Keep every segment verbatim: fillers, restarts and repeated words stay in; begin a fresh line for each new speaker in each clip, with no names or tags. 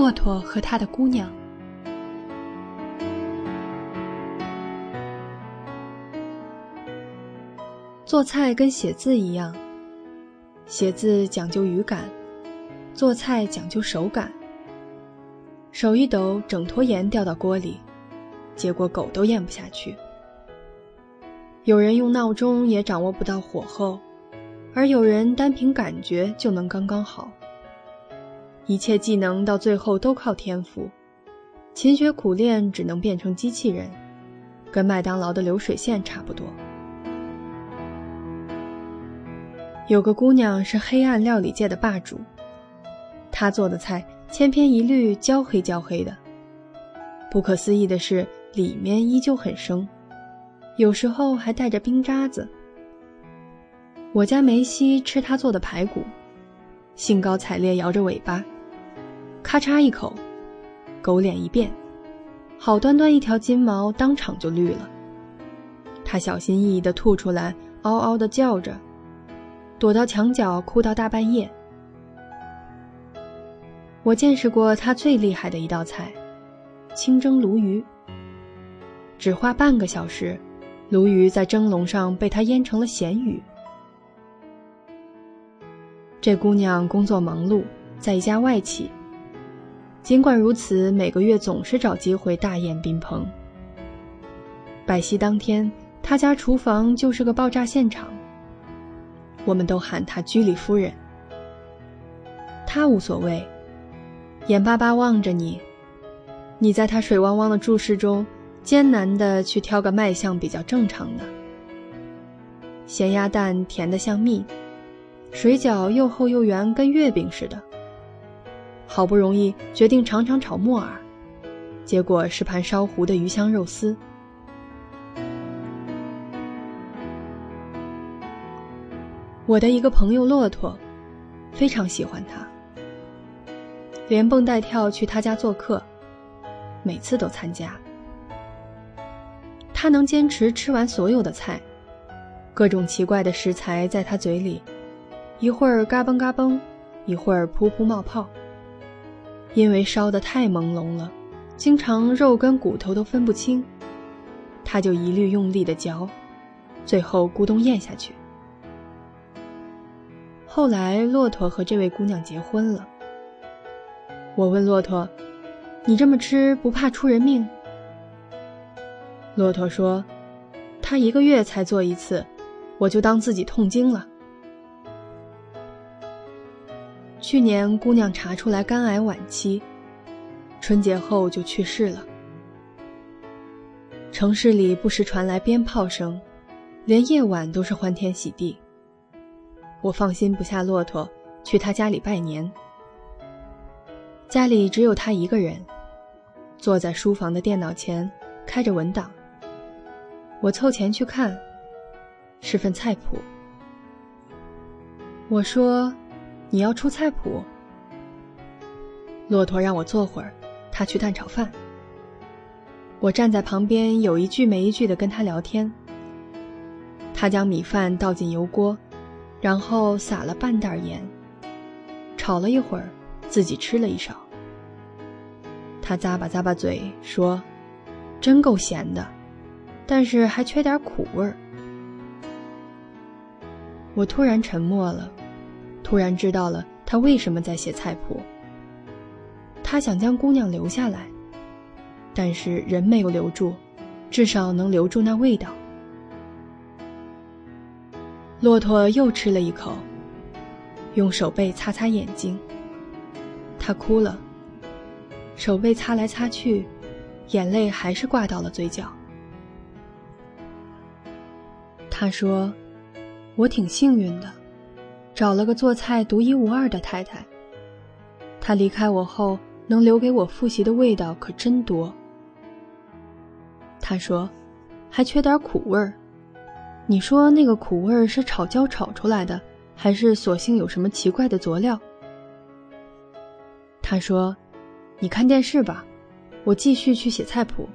骆驼和他的姑娘。做菜跟写字一样，写字讲究语感，做菜讲究手感。手一抖，整坨盐掉到锅里，结果狗都咽不下去。有人用闹钟也掌握不到火候，而有人单凭感觉就能刚刚好。一切技能到最后都靠天赋，勤学苦练只能变成机器人，跟麦当劳的流水线差不多。有个姑娘是黑暗料理界的霸主，她做的菜千篇一律，焦黑焦黑的。不可思议的是，里面依旧很生，有时候还带着冰渣子。我家梅西吃她做的排骨，兴高采烈摇着尾巴，咔嚓一口，狗脸一变，好端端一条金毛当场就绿了。他小心翼翼地吐出来，嗷嗷地叫着，躲到墙角哭到大半夜。我见识过他最厉害的一道菜，清蒸鲈鱼。只花半个小时，鲈鱼在蒸笼上被他腌成了咸鱼。这姑娘工作忙碌，在一家外企，尽管如此，每个月总是找机会大宴宾朋。百夕当天，她家厨房就是个爆炸现场，我们都喊她居里夫人。她无所谓，眼巴巴望着你，你在她水汪汪的注视中，艰难地去挑个卖相比较正常的。咸鸭蛋甜得像蜜，水饺又厚又圆，跟月饼似的。好不容易决定尝尝炒木耳，结果是盘烧糊的鱼香肉丝。我的一个朋友骆驼非常喜欢他，连蹦带跳去他家做客，每次都参加。他能坚持吃完所有的菜，各种奇怪的食材在他嘴里，一会儿嘎嘣嘎嘣，一会儿噗噗冒泡。因为烧得太朦胧了，经常肉跟骨头都分不清，他就一律用力地嚼，最后咕咚咽下去。后来骆驼和这位姑娘结婚了。我问骆驼，你这么吃不怕出人命？骆驼说，他一个月才做一次，我就当自己痛经了。去年姑娘查出来肝癌晚期，春节后就去世了。城市里不时传来鞭炮声，连夜晚都是欢天喜地。我放心不下骆驼，去他家里拜年。家里只有他一个人，坐在书房的电脑前，开着文档。我凑前去看，是份菜谱。我说，你要出菜谱？骆驼让我坐会儿，他去蛋炒饭。我站在旁边，有一句没一句地跟他聊天。他将米饭倒进油锅，然后撒了半袋盐，炒了一会儿，自己吃了一勺。他咂巴咂巴嘴说，真够咸的，但是还缺点苦味儿。我突然沉默了，突然知道了他为什么在写菜谱。他想将姑娘留下来，但是人没有留住，至少能留住那味道。骆驼又吃了一口，用手背擦擦眼睛。他哭了，手背擦来擦去，眼泪还是挂到了嘴角。他说，我挺幸运的，找了个做菜独一无二的太太。她离开我后，能留给我复习的味道可真多。他说，还缺点苦味儿。你说那个苦味儿是炒焦炒出来的，还是索性有什么奇怪的佐料？他说，你看电视吧，我继续去写菜谱。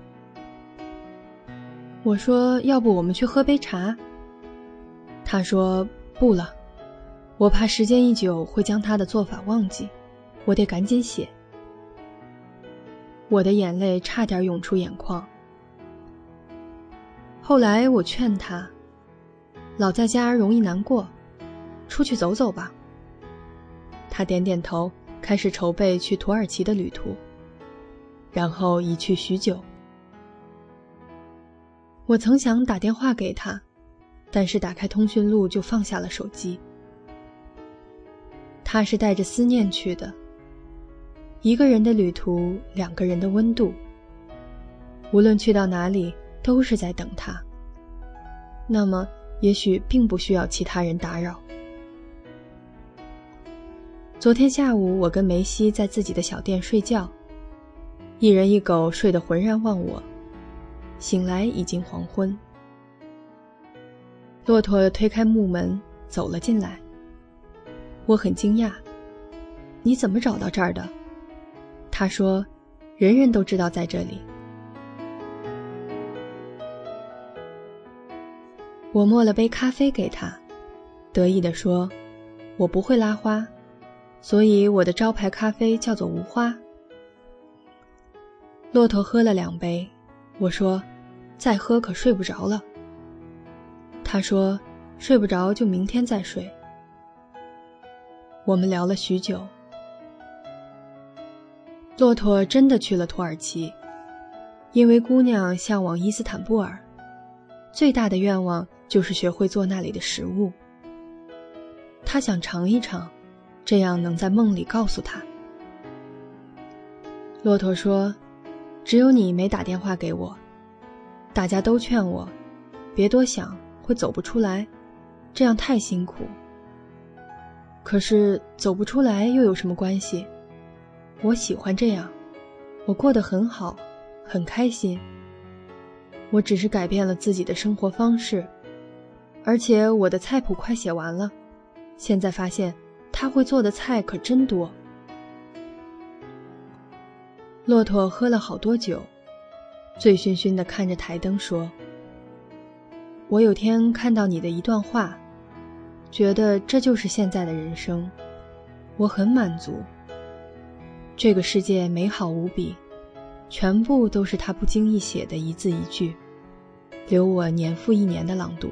我说，要不我们去喝杯茶？他说，不了，我怕时间一久会将他的做法忘记，我得赶紧写。 我的眼泪差点涌出眼眶。后来我劝他，老在家容易难过，出去走走吧。他点点头，开始筹备去土耳其的旅途，然后一去许久。我曾想打电话给他，但是打开通讯录就放下了手机。他是带着思念去的，一个人的旅途，两个人的温度，无论去到哪里，都是在等他。那么，也许并不需要其他人打扰。昨天下午，我跟梅西在自己的小店睡觉，一人一狗睡得浑然忘我，醒来已经黄昏。骆驼推开木门走了进来，我很惊讶，你怎么找到这儿的？他说，人人都知道在这里。我磨了杯咖啡给他，得意地说，我不会拉花，所以我的招牌咖啡叫做无花。骆驼喝了两杯，我说，再喝可睡不着了。他说，睡不着就明天再睡。我们聊了许久。骆驼真的去了土耳其，因为姑娘向往伊斯坦布尔，最大的愿望就是学会做那里的食物。她想尝一尝，这样能在梦里告诉她。骆驼说，只有你没打电话给我，大家都劝我别多想，会走不出来，这样太辛苦。可是走不出来又有什么关系？我喜欢这样，我过得很好，很开心。我只是改变了自己的生活方式，而且我的菜谱快写完了，现在发现他会做的菜可真多。骆驼喝了好多酒，醉醺醺地看着台灯说，我有天看到你的一段话，觉得这就是现在的人生，我很满足。这个世界美好无比，全部都是他不经意写的一字一句，留我年复一年的朗读。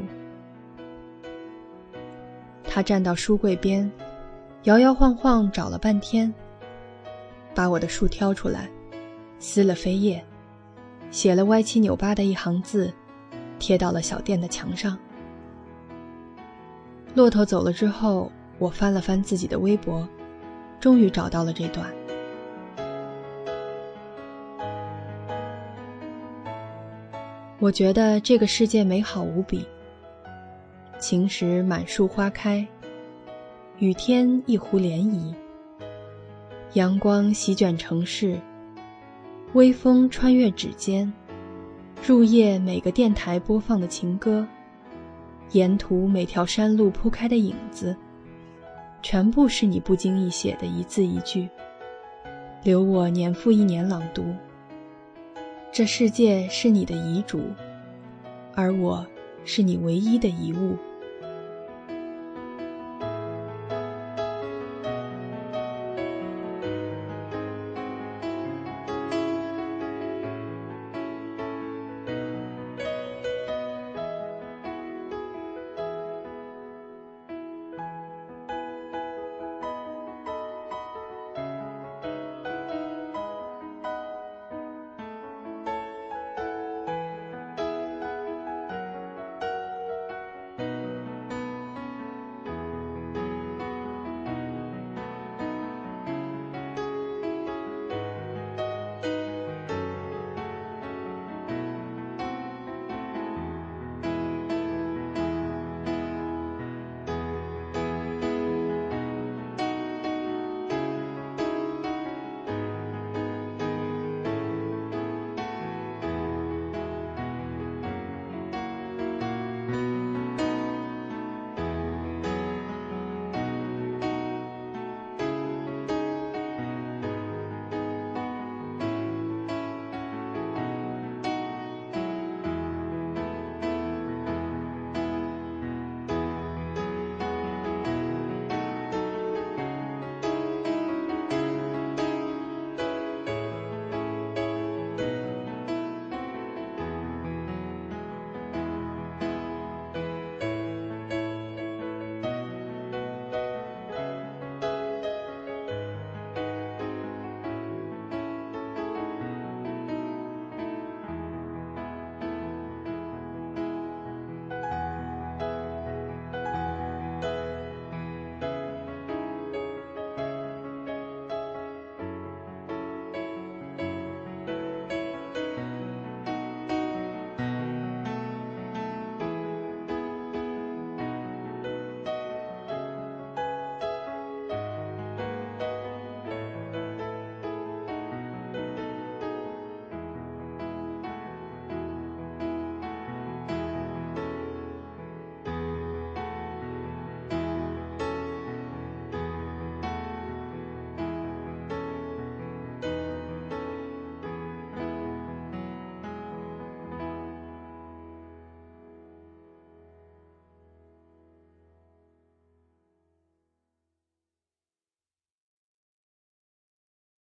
他站到书柜边，摇摇晃晃找了半天，把我的书挑出来，撕了扉页，写了歪七扭八的一行字，贴到了小店的墙上。骆驼走了之后，我翻了翻自己的微博，终于找到了这段。我觉得这个世界美好无比，晴时满树花开，雨天一湖涟漪，阳光席卷城市，微风穿越指尖，入夜每个电台播放的情歌，沿途每条山路铺开的影子，全部是你不经意写的一字一句，留我年复一年朗读。这世界是你的遗嘱，而我是你唯一的遗物。